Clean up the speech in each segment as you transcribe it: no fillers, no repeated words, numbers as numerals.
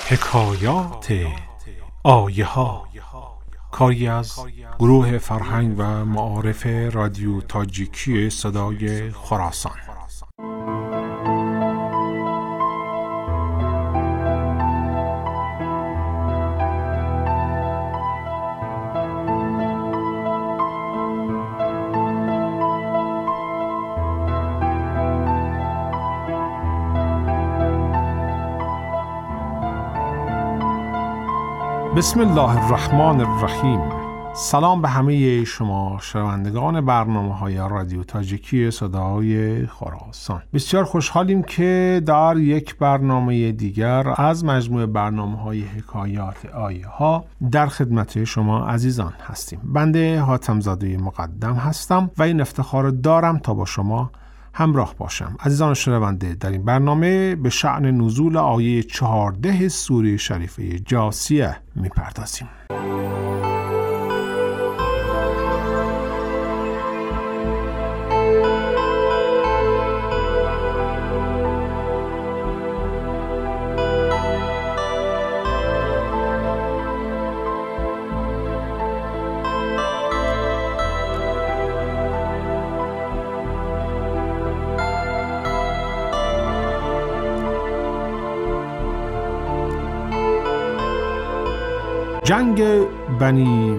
حکایات آیه ها، کاری از گروه فرهنگ و معارف رادیو تاجیکی صدای خراسان. بسم الله الرحمن الرحیم. سلام به همه شما شنوندگان برنامه‌های رادیو تاجیکی صدای خراسان. بسیار خوشحالیم که در یک برنامه دیگر از مجموعه برنامه‌های حکایات آیه ها در خدمت شما عزیزان هستیم. بنده حاتم زاده مقدم هستم و این افتخار دارم تا با شما همراه باشم. عزیزان شنونده، در این برنامه به شأن نزول آیه 14 سوره شریفه جاثیه میپردازیم. جنگ بنی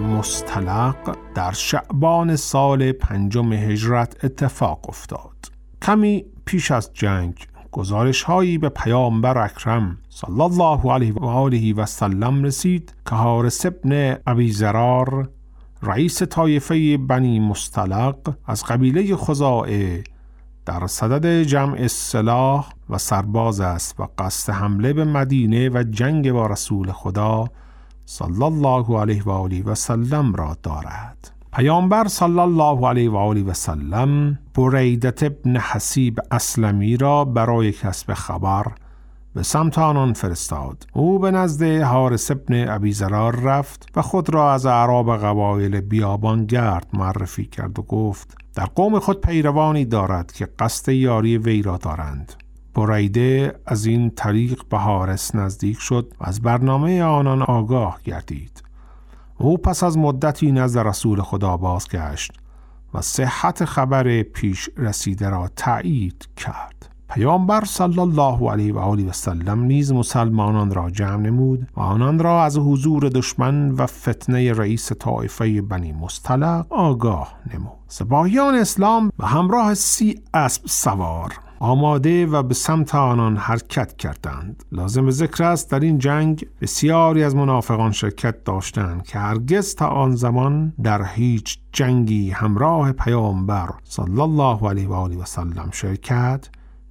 مصطلق در شعبان سال 5 هجرت اتفاق افتاد. کمی پیش از جنگ گزارش هایی به پیامبر اکرم صلی الله علیه و آله و سلم رسید که حارث ابن ابی ضرار رئیس طایفه بنی مصطلق از قبیله خزاعه در صدد جمع سلاح و سرباز است و قصد حمله به مدینه و جنگ با رسول خدا صلی الله علیه و آله و سلم را دارد. پیامبر صلی الله علیه و آله و سلم بریدة ابن حسیب اسلمی را برای کسب خبر به سمت آنان فرستاد. او به نزد حارث ابن ابی ضرار رفت و خود را از اعراب قبایل بیابان گرد معرفی کرد و گفت در قوم خود پیروانی دارد که قصد یاری وی را دارند. بریده از این طریق به حارث نزدیک شد و از برنامه آنان آگاه گردید. او پس از مدتی نزد رسول خدا بازگشت و صحت خبر پیش رسیده را تایید کرد. پیامبر صلی الله علیه و آله و سلم نیز مسلمانان را جمع نمود و آنان را از حضور دشمن و فتنه رئیس طایفه بنی مصطلق آگاه نمود. سپاهیان اسلام به همراه 30 اسب سوار آماده و به سمت آنان حرکت کردند. لازم ذکر است در این جنگ بسیاری از منافقان شرکت داشتند که هرگز تا آن زمان در هیچ جنگی همراه پیامبر صلی الله علیه و آله و سلم شرکت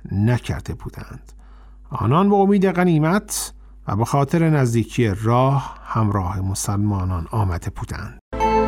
نکرده بودند. آنان به امید غنیمت و به خاطر نزدیکی راه همراه مسلمانان آمده بودند.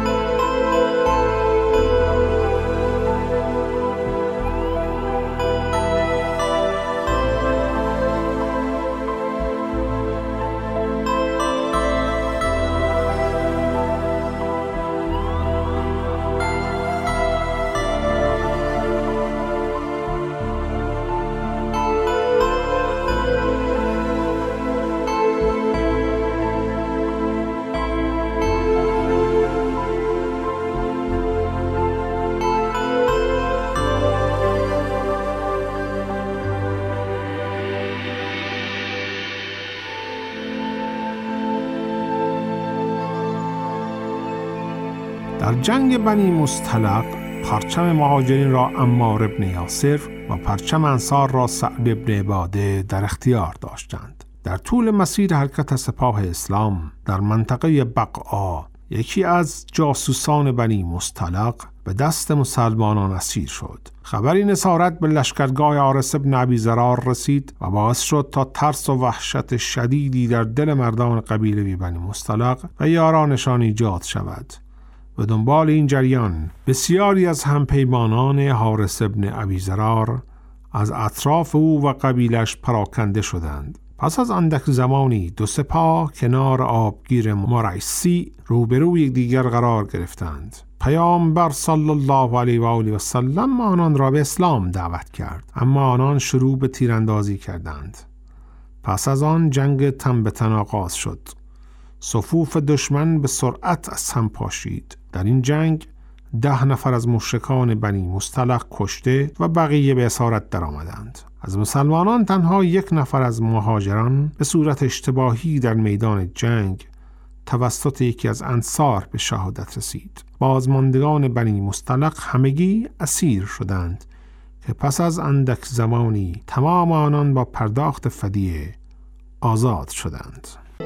در جنگ بنی مصطلق پرچم مهاجرین را عمار ابن یاسر و پرچم انصار را سعد ابن عباده در اختیار داشتند. در طول مسیر حرکت سپاه اسلام در منطقه بقعا یکی از جاسوسان بنی مصطلق به دست مسلمانان اسیر شد. خبر این اسارت به لشکرگاه حارث ابن ابی ضرار رسید و باعث شد تا ترس و وحشت شدیدی در دل مردان قبیله بنی مصطلق و یارانشان ایجاد شود. به دنبال این جریان بسیاری از همپیمانان حارث ابن ابی ضرار از اطراف او و قبیلش پراکنده شدند. پس از اندک زمانی 2 سپاه کنار آبگیر مرایسی روبروی یکدیگر قرار گرفتند. پیامبر صلی الله علیه و آله و سلم آنان را به اسلام دعوت کرد، اما آنان شروع به تیراندازی کردند. پس از آن جنگ تن به تن آغاز شد. صفوف دشمن به سرعت از هم پاشید. در این جنگ 10 نفر از مشرکان بنی مصطلق کشته و بقیه به اسارت در آمدند. از مسلمانان تنها 1 نفر از مهاجران به صورت اشتباهی در میدان جنگ توسط یکی از انصار به شهادت رسید. بازماندگان بنی مصطلق همگی اسیر شدند که پس از اندک زمانی تمام آنان با پرداخت فدیه آزاد شدند.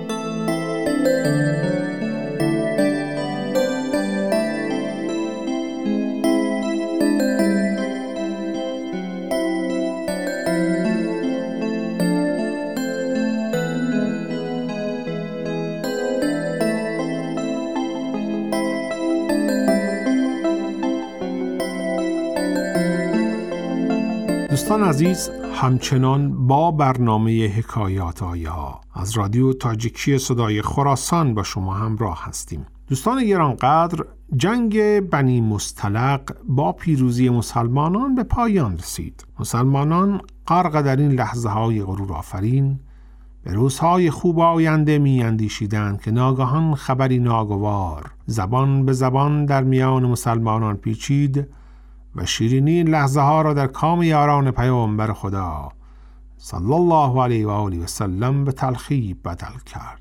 دوستان عزیز، همچنان با برنامه حکایات آیه‌ها از رادیو تاجیکی صدای خراسان با شما همراه هستیم. دوستان گرانقدر، جنگ بنی مصطلق با پیروزی مسلمانان به پایان رسید. مسلمانان غرق در این لحظه‌های غرور آفرین به روزهای خوب آینده می اندیشیدند که ناگهان خبری ناگوار زبان به زبان در میان مسلمانان پیچید و شیرینی لحظه ها را در کام یاران پیامبر خدا صلی الله علیه و آله و سلم به تلخی بدل کرد.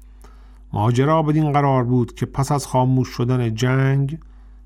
ماجرا بدین قرار بود که پس از خاموش شدن جنگ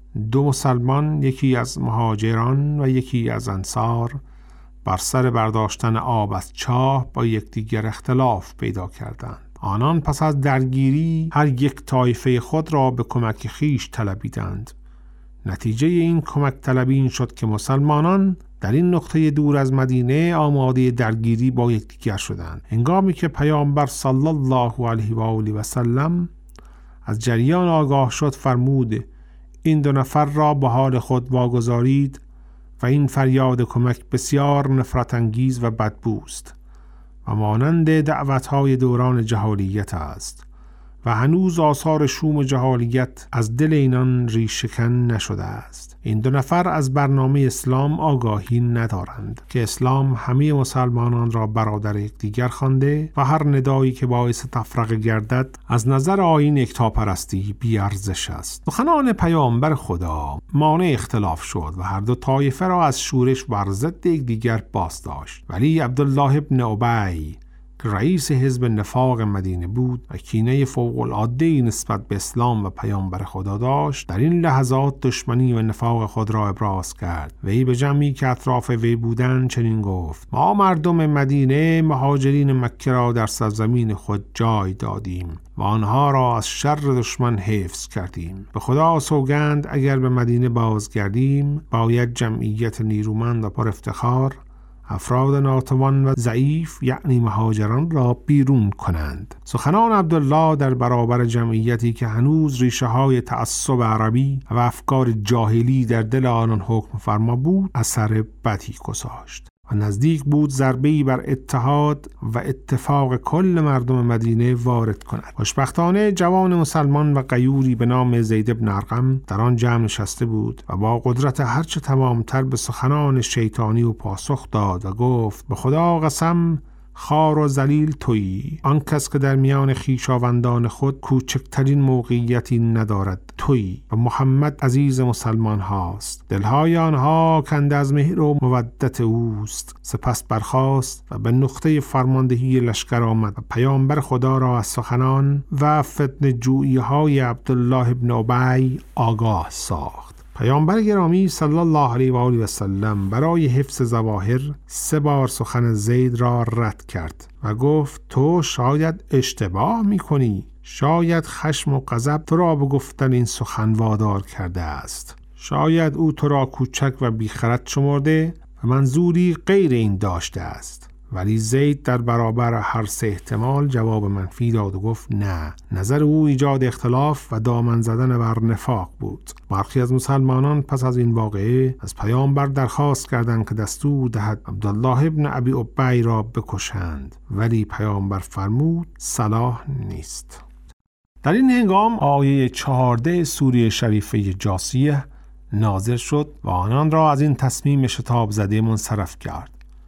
2 مسلمان، یکی از مهاجران و یکی از انصار، بر سر برداشتن آب از چاه با یکدیگر اختلاف پیدا کردند. آنان پس از درگیری هر یک طایفه خود را به کمک خیش طلبیدند. نتیجه این کمک طلبی این شد که مسلمانان در این نقطه دور از مدینه آماده درگیری با یکدیگر شدند. هنگامی که پیامبر صلی الله علیه و آله و سلم از جریان آگاه شد، فرمود این 2 نفر را به حال خود واگذارید و این فریاد کمک بسیار نفرت انگیز و بدبوست و مانند دعوتهای دوران جاهلیت است و هنوز آثار شوم جاهلیت از دل اینان ریشه‌کن نشده است. این 2 نفر از برنامه اسلام آگاهی ندارند که اسلام همه مسلمانان را برادر یکدیگر خوانده و هر ندایی که باعث تفرقه گردد از نظر آیین یکتاپرستی بی ارزش است. سخنان پیامبر خدا مانع اختلاف شد و هر 2 طایفه را از شورش بر ضد یکدیگر باز داشت. ولی عبدالله ابن ابی که رئیس حزب نفاق مدینه بود و کینه فوق‌العاده‌ای نسبت به اسلام و پیامبر خدا داشت، در این لحظات دشمنی و نفاق خود را ابراز کرد. وی به جمعی که اطراف وی بودند چنین گفت: ما مردم مدینه مهاجرین مکه را در سرزمین خود جای دادیم و آنها را از شر دشمن حفظ کردیم. به خدا سوگند اگر به مدینه بازگردیم باید جمعیت نیرومند و پر افتخار افراد ناتوان و ضعیف یعنی مهاجران را بیرون کنند. سخنان عبدالله در برابر جمعیتی که هنوز ریشه های تعصب عربی و افکار جاهلی در دل آنان حکم فرما بود اثر بدی گذاشت و نزدیک بود ضربه‌ای بر اتحاد و اتفاق کل مردم مدینه وارد کند. خوشبختانه جوان مسلمان و غیوری به نام زید بن ارقم در آن جمع نشسته بود و با قدرت هرچه تمامتر به سخنان شیطانی و پاسخ داد و گفت: به خدا قسم خار و ذلیل تویی. آن کس که در میان خویشاوندان خود کوچکترین موقعیتی ندارد تویی و محمد عزیز مسلمان هاست. دلهای آنها کنده از مهر و مودت اوست. سپس برخاست و به نقطه فرماندهی لشکر آمد و پیامبر خدا را از سخنان و فتنه جویی های عبدالله ابن ابی آگاه ساخت. پیامبر گرامی صلی الله علیه و آله و سلم برای حفظ ظواهر 3 بار سخن زید را رد کرد و گفت: تو شاید اشتباه می‌کنی، شاید خشم و غضب تو را به گفتن این سخن وادار کرده است، شاید او تو را کوچک و بیخرد شمرده و منظوری غیر این داشته است. ولی زید در برابر هر 3 احتمال جواب منفی داد و گفت نه. نظر او ایجاد اختلاف و دامن زدن بر نفاق بود. برخی از مسلمانان پس از این واقعه از پیامبر درخواست کردند که دستور دهد عبدالله ابن ابی ابی را بکشند، ولی پیامبر فرمود صلاح نیست. در این هنگام آیه 14 سوره شریفه جاثیه نازل شد و آنان را از این تصمیم شتاب زده منصرف کرد.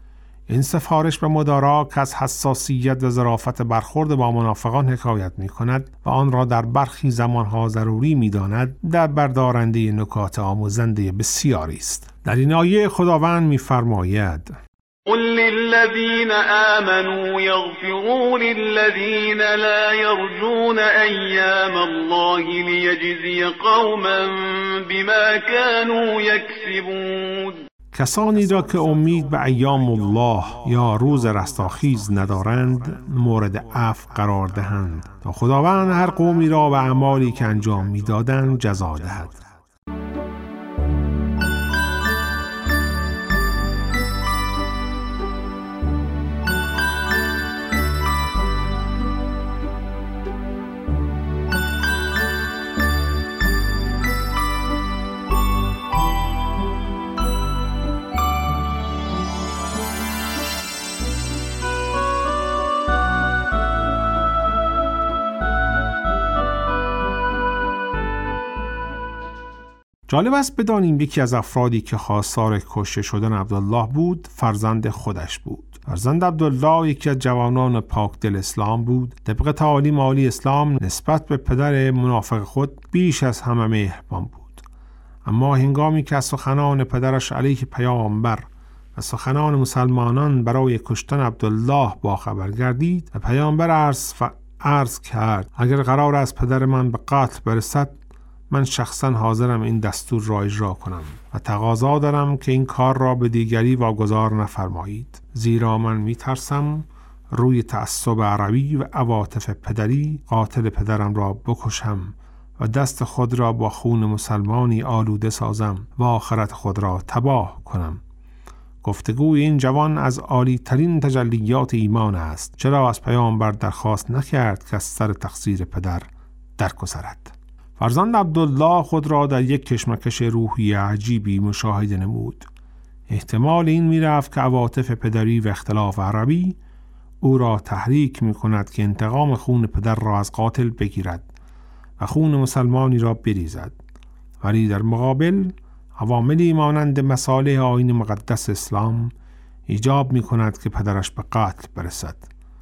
این سفارش به مدارا که از حساسیت و ظرافت برخورد با منافقان حکایت می کند و آن را در برخی زمانها ضروری می داند، در بردارنده نکات آموزنده بسیاری است. در این آیه خداوند می فرماید: قل للذین آمنوا یغفروا للذین لا یرجون ایام الله لیجزی قوما بما كانوا یکسبون. کسانی را که امید به ایام الله یا روز رستاخیز ندارند مورد عفو قرار دهند تا خداوند هر قومی را به اعمالی که انجام می‌دادند جزا دهد. جالب است بدانیم یکی از افرادی که خواستار کشته شدن عبدالله بود فرزند خودش بود. فرزند عبدالله یکی از جوانان پاک دل اسلام بود. طبق تعالیم عالی اسلام نسبت به پدر منافق خود بیش از همه مهربان بود. اما هنگامی که از سخنان پدرش علیه پیامبر و سخنان مسلمانان برای کشتن عبدالله باخبر گردید و پیامبر عرض کرد اگر قرار است پدر من به قتل برسد من شخصا حاضرم این دستور را اجرا کنم و تقاضا دارم که این کار را به دیگری واگذار نفرمایید، زیرا من میترسم روی تعصب عربی و عواطف پدری قاتل پدرم را بکشم و دست خود را با خون مسلمانی آلوده سازم و آخرت خود را تباه کنم. گفتگوی این جوان از عالی ترین تجلیات ایمان است. چرا از پیامبر درخواست نکرد که از سر تقصیر پدر درگذرد؟ فرزند عبدالله خود را در یک کشمکش روحی عجیبی مشاهده نمود. احتمال این میرفت که عواطف پدری و اختلاف عربی او را تحریک می کند که انتقام خون پدر را از قاتل بگیرد و خون مسلمانی را بریزد، ولی در مقابل عواملی مانند مصالح آیین مقدس اسلام ایجاب می کند که پدرش به قتل برسد.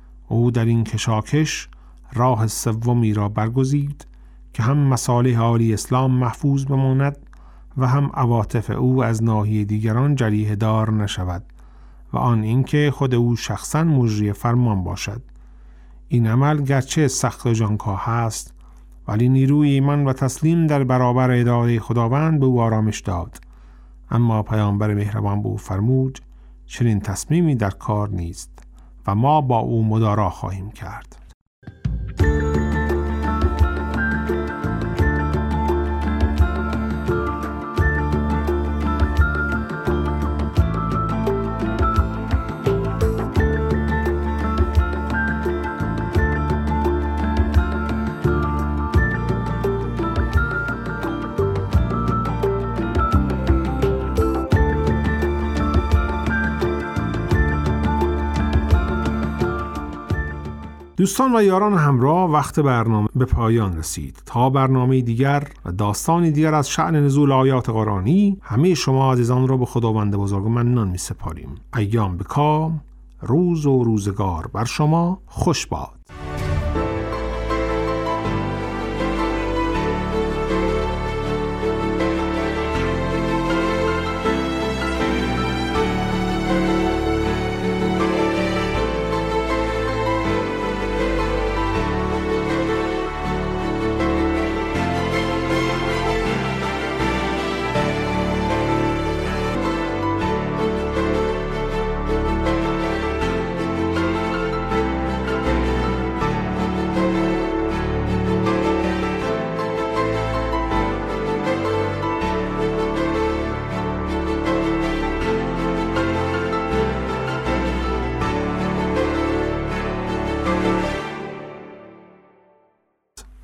او در این کشاکش راه سومی را برگزید که هم مصالح عالی اسلام محفوظ بماند و هم عواطف او از ناحیه دیگران جریحه دار نشود و آن اینکه خود او شخصاً مجری فرمان باشد. این عمل گرچه سخت و جانکاه است ولی نیروی ایمان و تسلیم در برابر اراده خداوند به او آرامش داد. اما پیامبر مهربان به او فرمود چنین تصمیمی در کار نیست و ما با او مدارا خواهیم کرد. دوستان و یاران همراه، وقت برنامه به پایان رسید. تا برنامه دیگر و داستانی دیگر از شأن نزول آیات قرآنی، همه شما عزیزان را به خداوند بزرگ منان می سپاریم. ایام بکام، روز و روزگار بر شما خوش باد.